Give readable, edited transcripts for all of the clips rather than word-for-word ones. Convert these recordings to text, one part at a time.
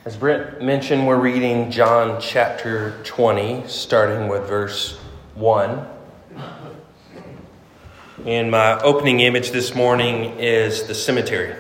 As Brent mentioned, we're reading John chapter 20, starting with verse 1. And my opening image this morning is the cemetery.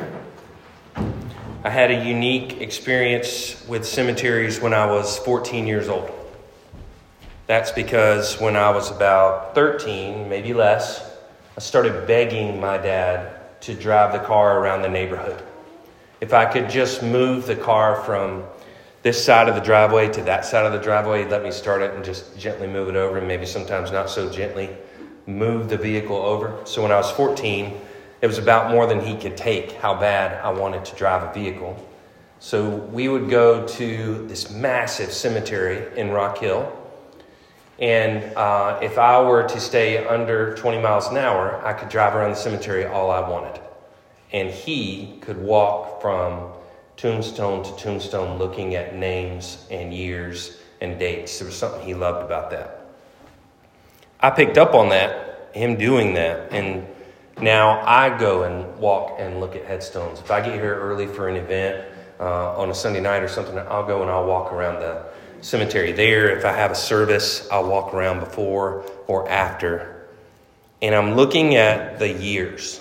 I had a unique experience with cemeteries when I was 14 years old. That's because when I was about 13, maybe less, I started begging my dad to drive the car around the neighborhood. If I could just move the car from this side of the driveway to that side of the driveway, he'd let me start it and just gently move it over, and maybe sometimes not so gently move the vehicle over. So when I was 14, it was about more than he could take how bad I wanted to drive a vehicle. So we would go to this massive cemetery in Rock Hill. And if I were to stay under 20 miles an hour, I could drive around the cemetery all I wanted. And he could walk from tombstone to tombstone looking at names and years and dates. There was something he loved about that. I picked up on that, him doing that, and now I go and walk and look at headstones. If I get here early for an event on a Sunday night or something, I'll go and I'll walk around the cemetery there. If I have a service, I'll walk around before or after. And I'm looking at the years.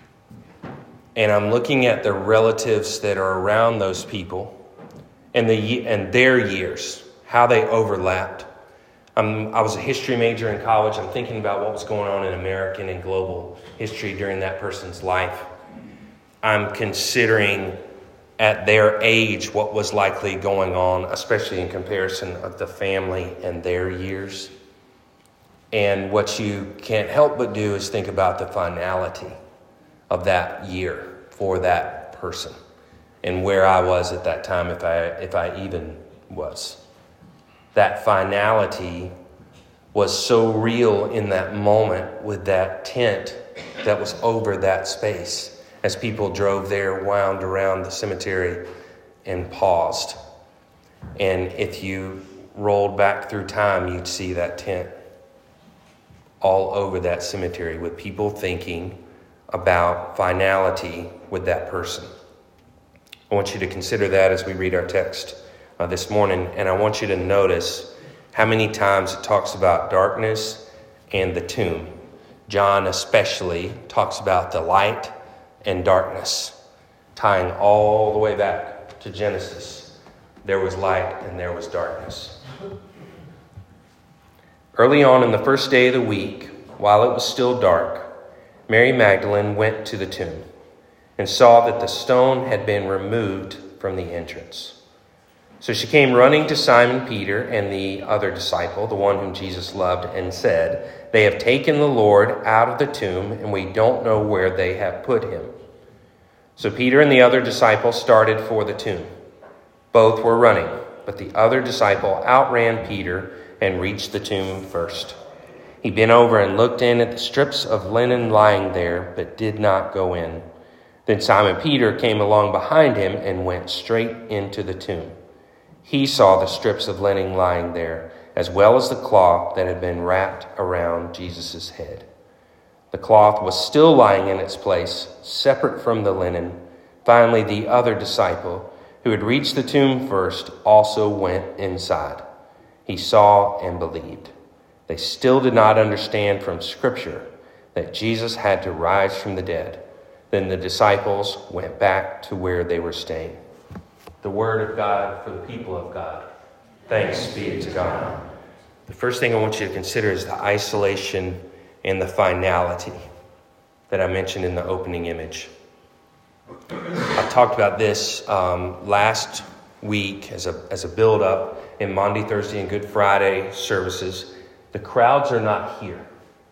And I'm looking at the relatives that are around those people and their years, how they overlapped. I was a history major in college. I'm thinking about what was going on in American and global history during that person's life. I'm considering at their age what was likely going on, especially in comparison of the family and their years. And what you can't help but do is think about the finality of that year for that person and where I was at that time, if I even was. That finality was so real in that moment with that tent that was over that space as people drove there, wound around the cemetery and paused. And if you rolled back through time, you'd see that tent all over that cemetery with people thinking about finality with that person. I want you to consider that as we read our text this morning, and I want you to notice how many times it talks about darkness and the tomb. John especially talks about the light and darkness, tying all the way back to Genesis. There was light and there was darkness. Early on in the first day of the week, while it was still dark, Mary Magdalene went to the tomb and saw that the stone had been removed from the entrance. So she came running to Simon Peter and the other disciple, the one whom Jesus loved, and said, "They have taken the Lord out of the tomb, and we don't know where they have put him." So Peter and the other disciple started for the tomb. Both were running, but the other disciple outran Peter and reached the tomb first. He bent over and looked in at the strips of linen lying there, but did not go in. Then Simon Peter came along behind him and went straight into the tomb. He saw the strips of linen lying there, as well as the cloth that had been wrapped around Jesus' head. The cloth was still lying in its place, separate from the linen. Finally, the other disciple, who had reached the tomb first, also went inside. He saw and believed. They still did not understand from Scripture that Jesus had to rise from the dead. Then the disciples went back to where they were staying. The word of God for the people of God. Thanks be to God. The first thing I want you to consider is the isolation and the finality that I mentioned in the opening image. I talked about this last week as a build-up in Maundy, Thursday, and Good Friday services. The crowds are not here.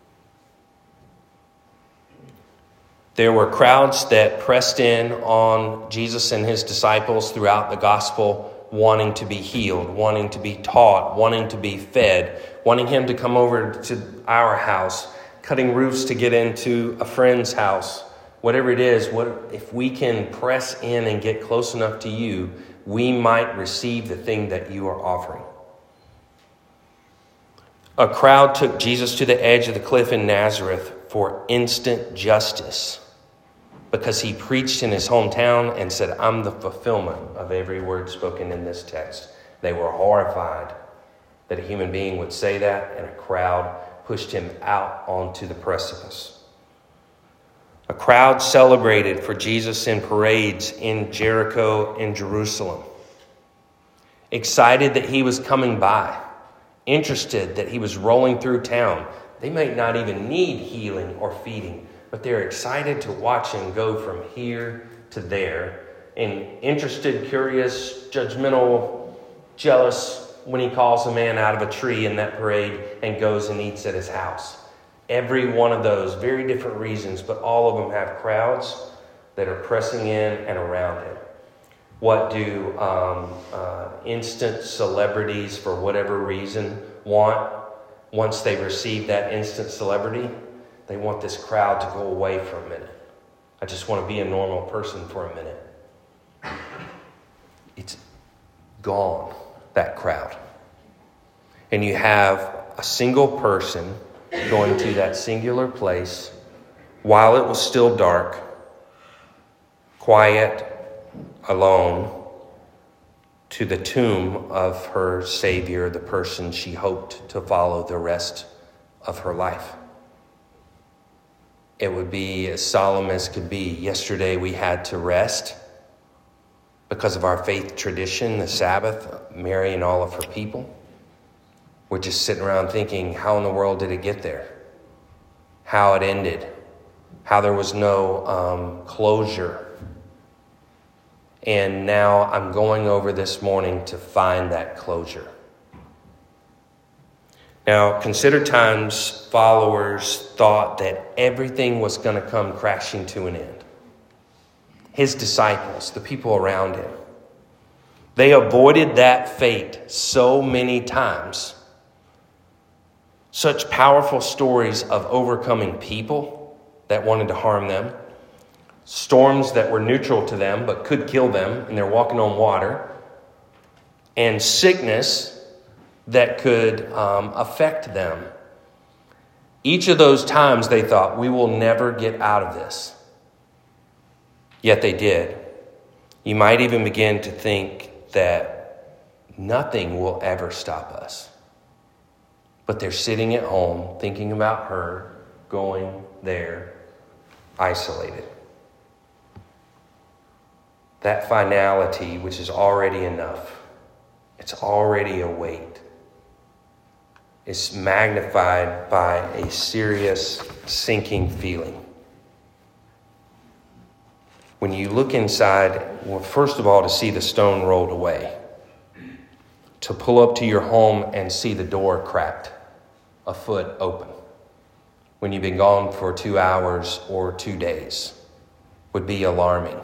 There were crowds that pressed in on Jesus and his disciples throughout the gospel, wanting to be healed, wanting to be taught, wanting to be fed, wanting him to come over to our house, cutting roofs to get into a friend's house. Whatever it is, if we can press in and get close enough to you, we might receive the thing that you are offering. A crowd took Jesus to the edge of the cliff in Nazareth for instant justice. because he preached in his hometown and said, I'm the fulfillment of every word spoken in this text. They were horrified that a human being would say that, and a crowd pushed him out onto the precipice. A crowd celebrated for Jesus in parades in Jericho and Jerusalem, excited that he was coming by, interested that he was rolling through town. They might not even need healing or feeding, but they're excited to watch him go from here to there, and interested, curious, judgmental, jealous when he calls a man out of a tree in that parade and goes and eats at his house. Every one of those, very different reasons, but all of them have crowds that are pressing in and around him. What do instant celebrities, for whatever reason, want once they receive that instant celebrity? They want this crowd to go away for a minute. I just want to be a normal person for a minute. It's gone, that crowd. And you have a single person going to that singular place while it was still dark, quiet, alone, to the tomb of her Savior, the person she hoped to follow the rest of her life. It would be as solemn as could be. Yesterday we had to rest because of our faith tradition, the Sabbath, Mary and all of her people. We're just sitting around thinking, how in the world did it get there? How it ended? How there was no closure? And now I'm going over this morning to find that closure. Now, consider times followers thought that everything was going to come crashing to an end. His disciples, the people around him, they avoided that fate so many times. Such powerful stories of overcoming people that wanted to harm them, storms that were neutral to them but could kill them, and they're walking on water, and sickness that could affect them. Each of those times they thought, we will never get out of this. Yet they did. You might even begin to think that nothing will ever stop us. But they're sitting at home thinking about her, going there, isolated. That finality, which is already enough, it's already a weight, is magnified by a serious sinking feeling. When you look inside, well, first of all, to see the stone rolled away, to pull up to your home and see the door cracked, a foot open, when you've been gone for 2 hours or 2 days, would be alarming.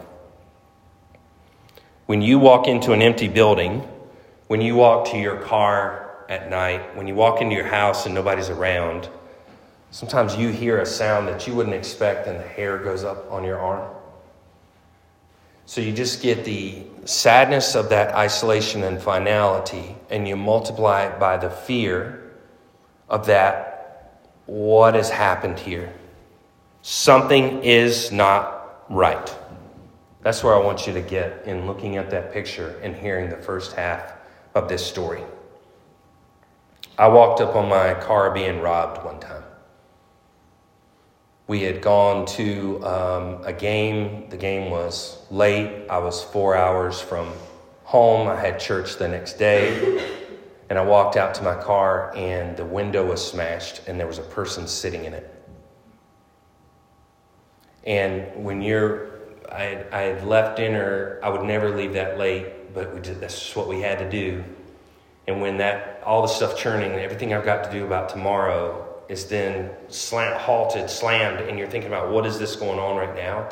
When you walk into an empty building, when you walk to your car at night, when you walk into your house and nobody's around, sometimes you hear a sound that you wouldn't expect and the hair goes up on your arm. So you just get the sadness of that isolation and finality, and you multiply it by the fear of that, what has happened here? Something is not right. That's where I want you to get in looking at that picture and hearing the first half of this story. I walked up on my car being robbed one time. We had gone to a game. The game was late. I was 4 hours from home. I had church the next day. And I walked out to my car and the window was smashed and there was a person sitting in it. And when I had left dinner, I would never leave that late, but that's just what we had to do. And when all the stuff churning, everything I've got to do about tomorrow is then slammed, and you're thinking about, what is this going on right now?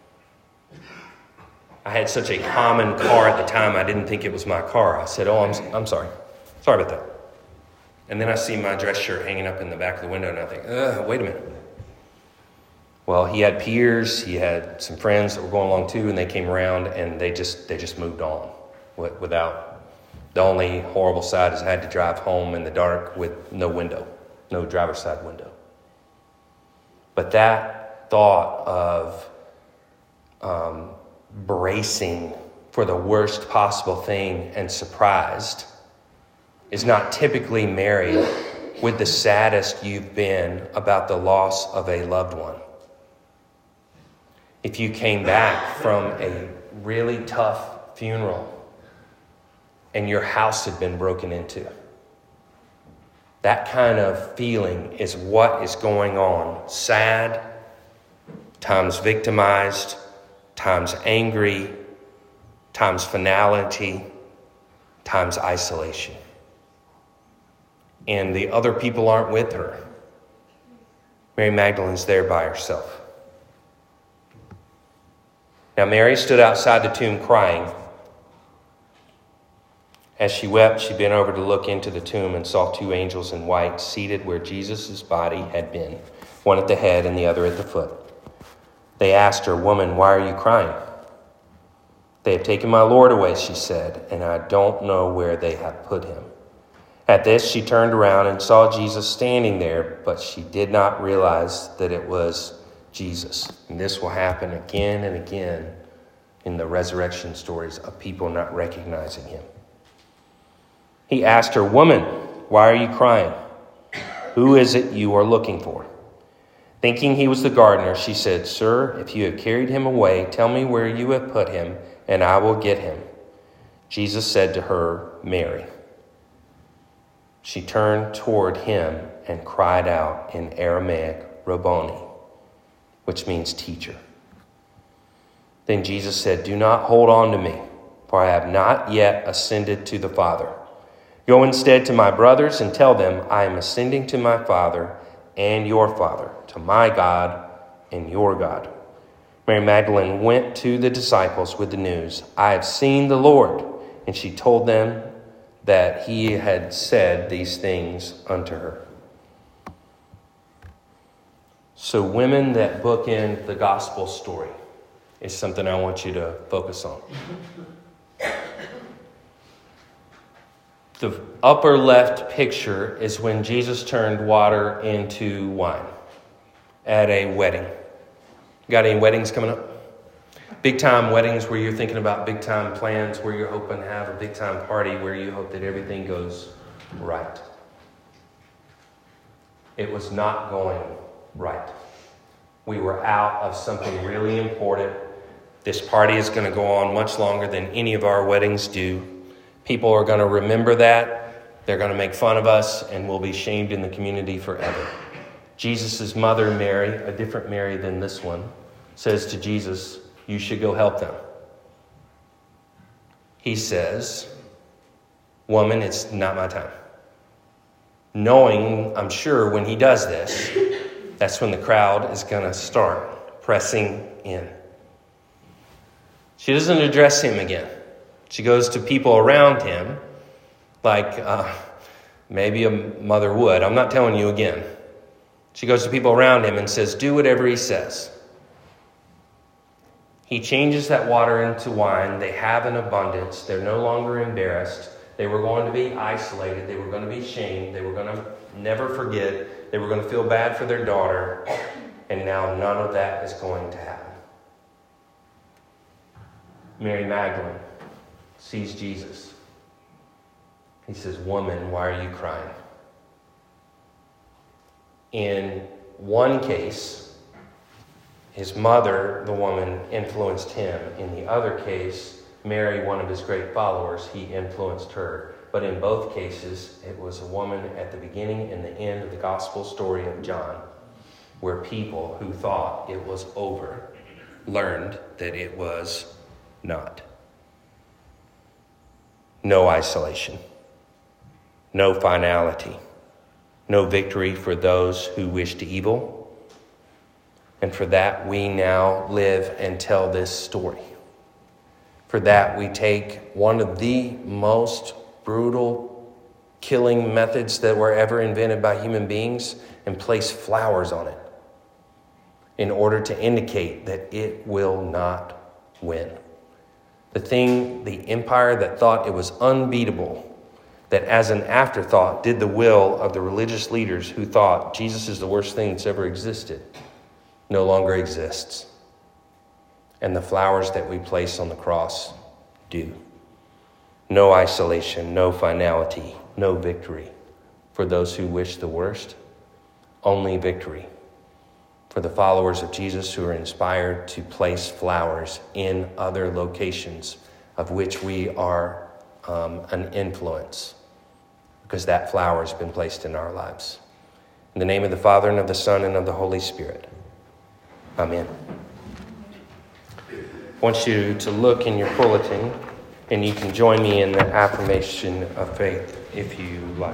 I had such a common car at the time, I didn't think it was my car. I said, I'm sorry. Sorry about that. And then I see my dress shirt hanging up in the back of the window, and I think, wait a minute. Well, he had peers, he had some friends that were going along too, and they came around, and they just moved on without. The only horrible side is I had to drive home in the dark with no window. No driver's side window. But that thought of bracing for the worst possible thing and surprised is not typically Mary with the saddest you've been about the loss of a loved one. If you came back from a really tough funeral and your house had been broken into, that kind of feeling is what is going on. Sad, times victimized, times angry, times finality, times isolation. And the other people aren't with her. Mary Magdalene's there by herself. Now Mary stood outside the tomb crying. As she wept, she bent over to look into the tomb and saw two angels in white seated where Jesus' body had been, one at the head and the other at the foot. They asked her, "Woman, why are you crying?" "They have taken my Lord away," she said, "and I don't know where they have put him." At this, she turned around and saw Jesus standing there, but she did not realize that it was Jesus. And this will happen again and again in the resurrection stories of people not recognizing him. He asked her, "Woman, why are you crying? Who is it you are looking for?" Thinking he was the gardener, she said, "Sir, if you have carried him away, tell me where you have put him, and I will get him." Jesus said to her, "Mary." She turned toward him and cried out in Aramaic, "Rabboni," which means teacher. Then Jesus said, "Do not hold on to me, for I have not yet ascended to the Father. Go instead to my brothers and tell them, I am ascending to my Father and your Father, to my God and your God." Mary Magdalene went to the disciples with the news, "I have seen the Lord," and she told them that he had said these things unto her. So women that bookend the gospel story is something I want you to focus on. The upper left picture is when Jesus turned water into wine at a wedding. Got any weddings coming up? Big time weddings where you're thinking about big time plans, where you're hoping to have a big time party, where you hope that everything goes right. It was not going right. We were out of something really important. This party is going to go on much longer than any of our weddings do. People are going to remember that. They're going to make fun of us, and we'll be shamed in the community forever. Jesus' mother, Mary, a different Mary than this one, says to Jesus, "You should go help them." He says, "Woman, it's not my time." Knowing, I'm sure, when he does this, that's when the crowd is going to start pressing in. She doesn't address him again. She goes to people around him like maybe a mother would. I'm not telling you again. She goes to people around him and says, "Do whatever he says." He changes that water into wine. They have an abundance. They're no longer embarrassed. They were going to be isolated. They were going to be shamed. They were going to never forget. They were going to feel bad for their daughter. And now none of that is going to happen. Mary Magdalene sees Jesus. He says, "Woman, why are you crying?" In one case, his mother, the woman, influenced him. In the other case, Mary, one of his great followers, he influenced her. But in both cases, it was a woman at the beginning and the end of the gospel story of John, where people who thought it was over learned that it was not. No isolation, no finality, no victory for those who wished evil. And for that, we now live and tell this story. For that, we take one of the most brutal killing methods that were ever invented by human beings and place flowers on it in order to indicate that it will not win. The empire that thought it was unbeatable, that as an afterthought did the will of the religious leaders who thought Jesus is the worst thing that's ever existed, no longer exists. and the flowers that we place on the cross do. No isolation, no finality, no victory for those who wish the worst, only victory for the followers of Jesus who are inspired to place flowers in other locations of which we are an influence, because that flower has been placed in our lives. In the name of the Father, and of the Son, and of the Holy Spirit. Amen. I want you to look in your bulletin, and you can join me in the affirmation of faith if you like.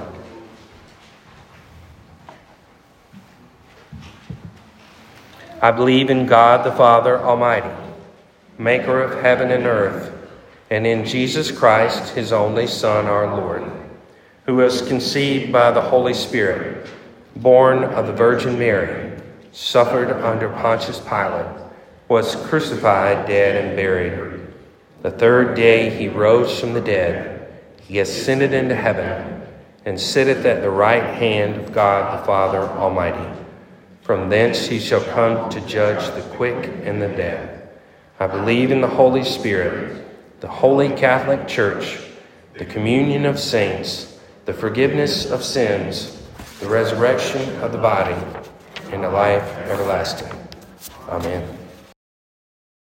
I believe in God the Father Almighty, maker of heaven and earth, and in Jesus Christ, his only Son, our Lord, who was conceived by the Holy Spirit, born of the Virgin Mary, suffered under Pontius Pilate, was crucified, dead, and buried. The third day he rose from the dead. He ascended into heaven and sitteth at the right hand of God the Father Almighty. From thence he shall come to judge the quick and the dead. I believe in the Holy Spirit, the Holy Catholic Church, the communion of saints, the forgiveness of sins, the resurrection of the body, and the life everlasting. Amen.